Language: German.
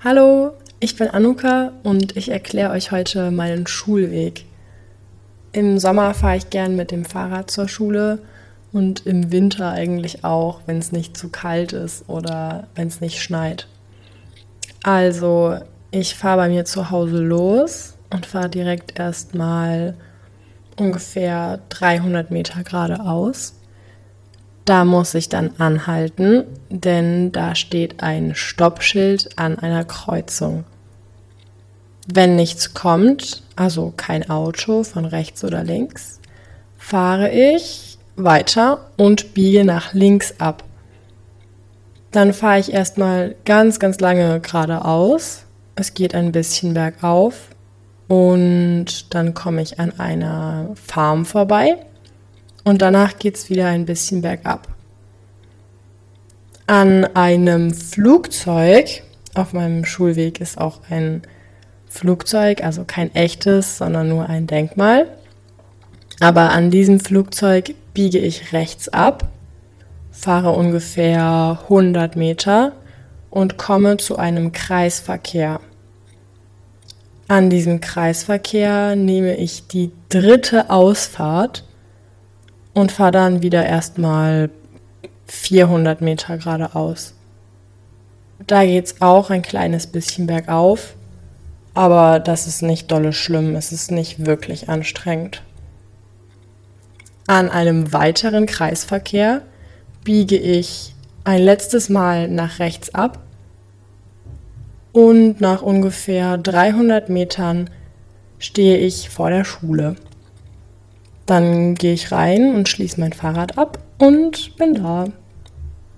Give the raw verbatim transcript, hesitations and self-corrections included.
Hallo, ich bin Annuka und ich erkläre euch heute meinen Schulweg. Im Sommer fahre ich gern mit dem Fahrrad zur Schule und im Winter eigentlich auch, wenn es nicht zu kalt ist oder wenn es nicht schneit. Also, ich fahre bei mir zu Hause los und fahre direkt erstmal ungefähr dreihundert Meter geradeaus. Da muss ich dann anhalten, denn da steht ein Stoppschild an einer Kreuzung. Wenn nichts kommt, also kein Auto von rechts oder links, fahre ich weiter und biege nach links ab. Dann fahre ich erstmal ganz, ganz lange geradeaus. Es geht ein bisschen bergauf und dann komme ich an einer Farm vorbei. Und danach geht es wieder ein bisschen bergab. An einem Flugzeug, auf meinem Schulweg ist auch ein Flugzeug, also kein echtes, sondern nur ein Denkmal. Aber an diesem Flugzeug biege ich rechts ab, fahre ungefähr hundert Meter und komme zu einem Kreisverkehr. An diesem Kreisverkehr nehme ich die dritte Ausfahrt und fahre dann wieder erstmal vierhundert Meter geradeaus. Da geht es auch ein kleines bisschen bergauf, aber das ist nicht dolle schlimm, es ist nicht wirklich anstrengend. An einem weiteren Kreisverkehr biege ich ein letztes Mal nach rechts ab und nach ungefähr dreihundert Metern stehe ich vor der Schule. Dann gehe ich rein und schließe mein Fahrrad ab und bin da.